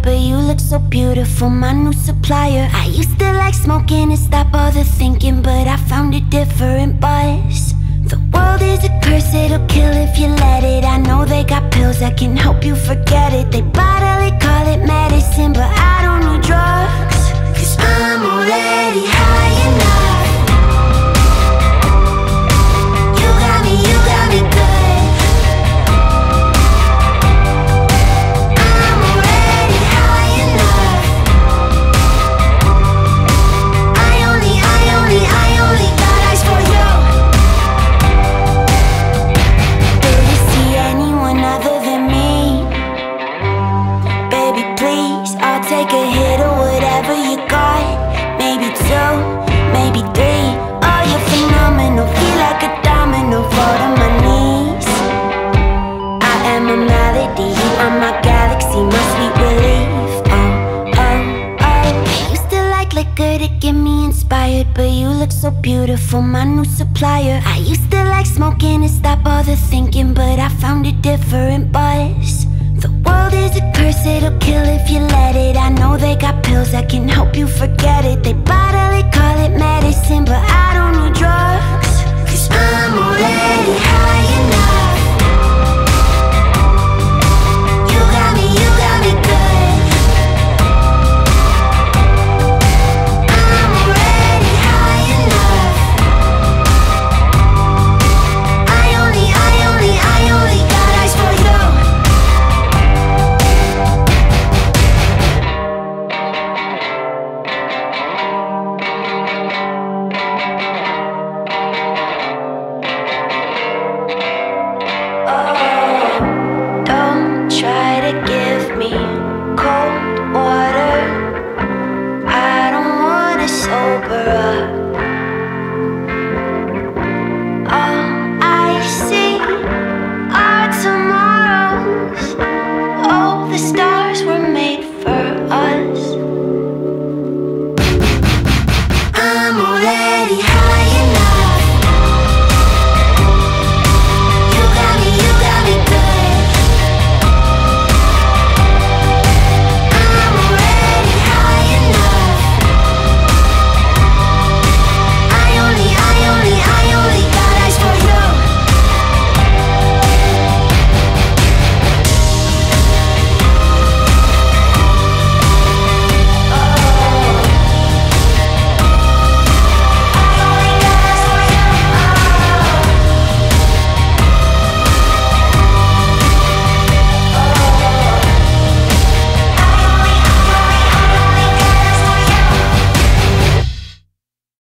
but you look so beautiful, my new supplier. I used to like smoking to stop all the thinking, but I found a different buzz. The world is a curse, it'll kill if you let it. I know they got pills that can help you forget it. They bodily call it medicine, but I don't need drugs, 'cause I'm already high enough. You got me good. I'm already high enough. I only got eyes for you. Other than me, baby, please, I'll take a hit of whatever you got. Maybe two, maybe three. Oh, you're phenomenal, feel like a domino, fall to my knees. I am a melody, you are my galaxy, my sweet relief. Oh, oh, oh. I used to like liquor to get me inspired, but you look so beautiful, my new supplier. I used to like smoking to stop all the thinking, but I found a different buzz. The world is a curse, it'll kill if you let it. I know they got pills that can help you forget it. They buy